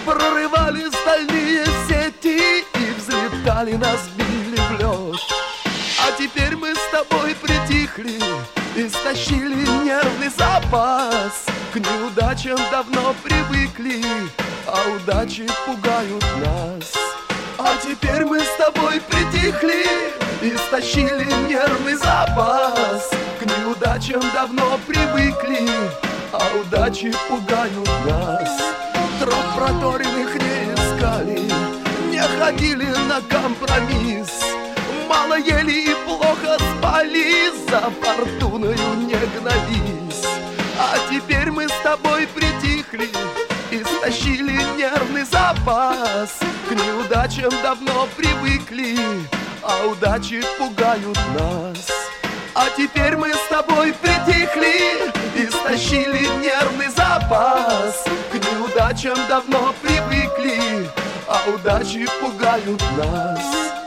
прорывали стальные сети и взлетали, нас били в лед. А теперь мы с тобой притихли, истощили нервный запас. К неудачам давно привыкли, а удачи пугают нас. А теперь мы с тобой притихли, истощили нервный запас. К неудачам давно привыкли, а удачи пугают нас. Троп проторенных не искали, не ходили на компромисс. Мало ели и плохо спали, за фортуною не гнались. А теперь мы с тобой притихли, истощили нервный запас. К неудачам давно привыкли, а удачи пугают нас. А теперь мы с тобой притихли, истощили нервный запас. К неудачам давно привыкли, а удачи пугают нас.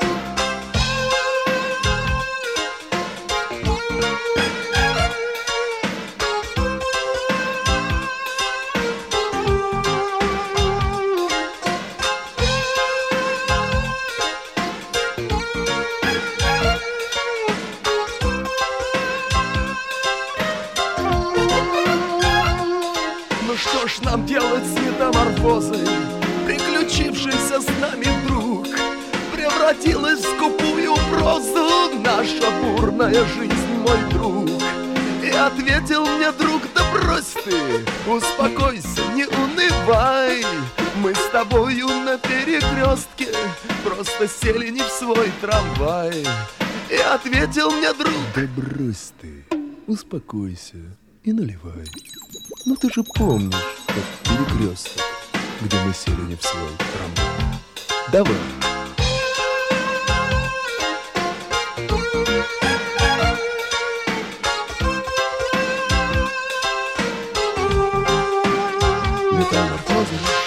Что ж нам делать с метаморфозой, приключившийся с нами вдруг? Превратилась в скупую прозу наша бурная жизнь, мой друг. И ответил мне друг: да брось ты, успокойся, не унывай. Мы с тобою на перекрестке просто сели не в свой трамвай. И ответил мне друг: да брось ты, успокойся и наливай. Ну ты же помнишь тот перекресток, где мы сели не в свой трамвай. Давай. Метаморфоза.